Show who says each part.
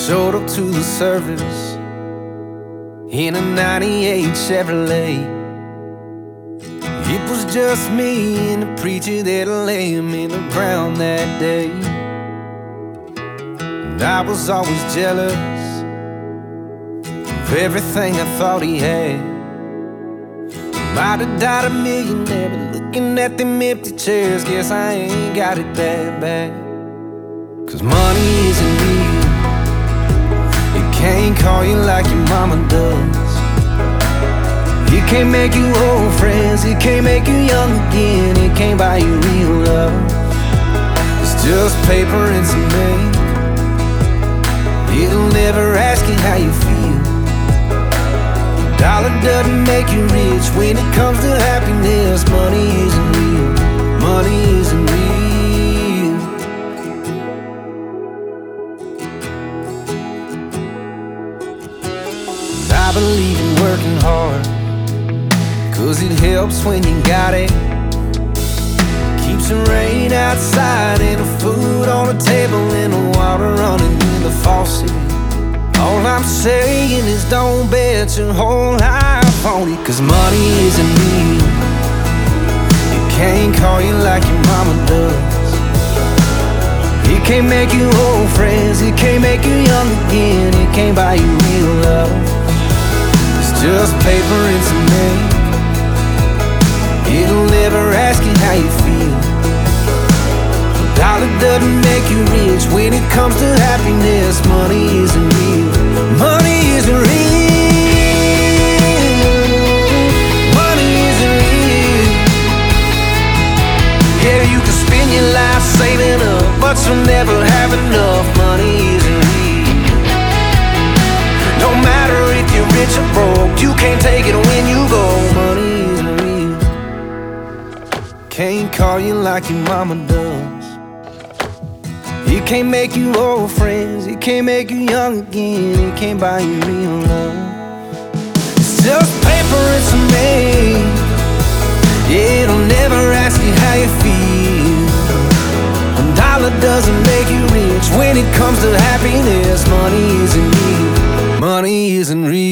Speaker 1: showed up to the service in a '98 Chevrolet. It was just me and the preacher that lay him in the ground that day. And I was always jealous of everything I thought he had. Might have died a millionaire, but looking at them empty chairs, guess I ain't got it that bad. 'Cause money isn't real. It can't call you like your mama does. It can't make you old friends, it can't make you young again. It can't buy you real love. It's just paper and some ink. It'll never ask you how you feel. Dollar doesn't make you rich. When it comes to happiness, money isn't real. Money isn't real. I believe in working hard, 'cause it helps when you got it. Keeps the rain outside and the food on the table and the water running in the faucet. All I'm saying is don't bet your whole life on it, 'cause money isn't real. It can't call you like your mama does. It can't make you old friends, it can't make you young again. It can't buy you real love. It's just paper and some ink. It'll never ask you how you feel. A dollar doesn't make you rich. When it comes to happiness, money isn't real. Money isn't real. Money isn't real. Yeah, you can spend your life saving up, but you'll never have enough. Money isn't real. No matter if you're rich or broke, you can't take it when you go. Money isn't real. Can't call you like your mama does. It can't make you old friends, it can't make you young again. It can't buy you real love. It's just paper and some ink. Yeah, it'll never ask you how you feel. A dollar doesn't make you rich. When it comes to happiness, money isn't real. Money isn't real.